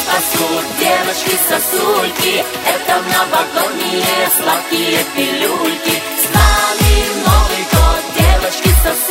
спасут. Девочки-сосульки, это новогодние сладкие пилюльки. С нами Новый год, девочки-сосульки.